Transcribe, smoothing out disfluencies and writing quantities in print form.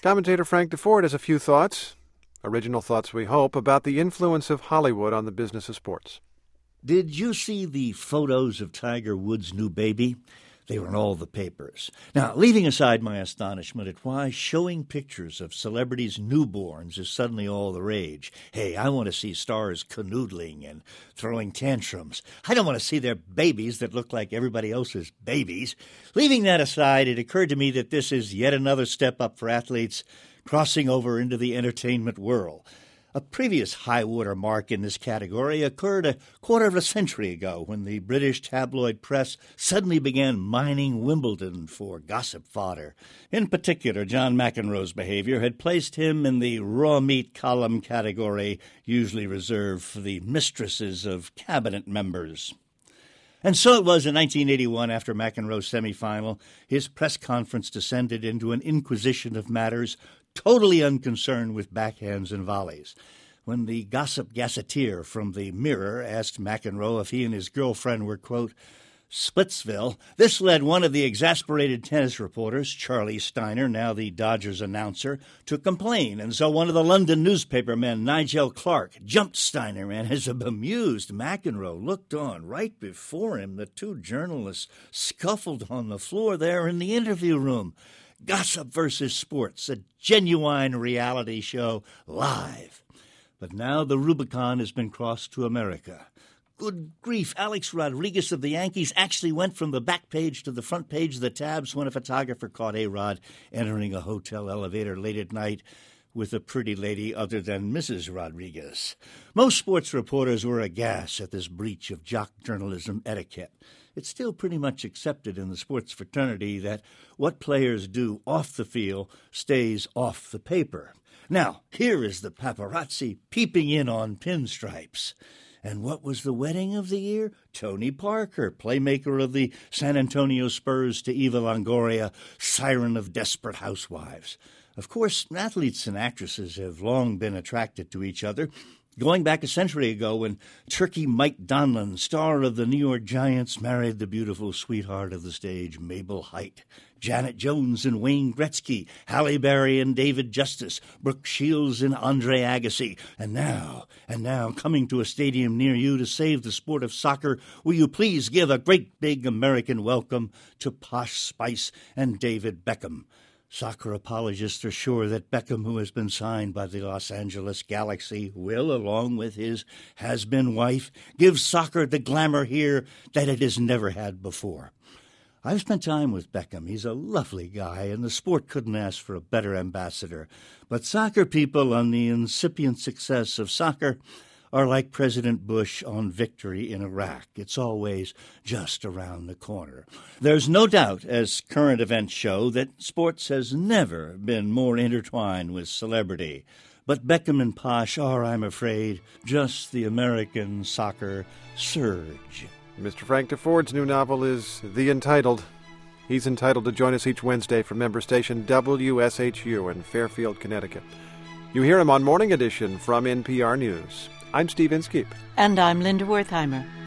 Commentator Frank DeFord has a few thoughts, original thoughts we hope, about the influence of Hollywood on the business of sports. Did you see the photos of Tiger Woods' new baby? They were in all the papers. Now, leaving aside my astonishment at why showing pictures of celebrities' newborns is suddenly all the rage. Hey, I want to see stars canoodling and throwing tantrums. I don't want to see their babies that look like everybody else's babies. Leaving that aside, it occurred to me that this is yet another step up for athletes crossing over into the entertainment world. A previous high-water mark in this category occurred a quarter of a century ago when the British tabloid press suddenly began mining Wimbledon for gossip fodder. In particular, John McEnroe's behavior had placed him in the raw meat column category, usually reserved for the mistresses of cabinet members. And so it was in 1981, after McEnroe's semifinal, his press conference descended into an inquisition of matters totally unconcerned with backhands and volleys. When the gossip gazetteer from the Mirror asked McEnroe if he and his girlfriend were, quote, Splitsville, this led one of the exasperated tennis reporters, Charlie Steiner, now the Dodgers announcer, to complain. And so one of the London newspaper men, Nigel Clark, jumped Steiner, and as a bemused McEnroe looked on, right before him, the two journalists scuffled on the floor there in the interview room. Gossip versus Sports, a genuine reality show live. But now the Rubicon has been crossed to America. Good grief, Alex Rodriguez of the Yankees actually went from the back page to the front page of the tabs when a photographer caught A-Rod entering a hotel elevator late at night with a pretty lady other than Mrs. Rodriguez. Most sports reporters were aghast at this breach of jock journalism etiquette. It's still pretty much accepted in the sports fraternity that what players do off the field stays off the paper. Now, here is the paparazzi peeping in on pinstripes. And what was the wedding of the year? Tony Parker, playmaker of the San Antonio Spurs, to Eva Longoria, siren of desperate housewives. Of course, athletes and actresses have long been attracted to each other, going back a century ago when Turkey Mike Donlin, star of the New York Giants, married the beautiful sweetheart of the stage, Mabel Height. Janet Jones and Wayne Gretzky, Halle Berry and David Justice, Brooke Shields and Andre Agassi. And now, coming to a stadium near you to save the sport of soccer, will you please give a great big American welcome to Posh Spice and David Beckham. Soccer apologists are sure that Beckham, who has been signed by the Los Angeles Galaxy, will, along with his has-been wife, give soccer the glamour here that it has never had before. I've spent time with Beckham. He's a lovely guy, and the sport couldn't ask for a better ambassador. But soccer people on the incipient success of soccer are like President Bush on victory in Iraq. It's always just around the corner. There's no doubt, as current events show, that sports has never been more intertwined with celebrity. But Beckham and Posh are, I'm afraid, just the American soccer surge. Mr. Frank DeFord's new novel is The Entitled. He's entitled to join us each Wednesday from member station WSHU in Fairfield, Connecticut. You hear him on Morning Edition from NPR News. I'm Steve Inskeep. And I'm Linda Wertheimer.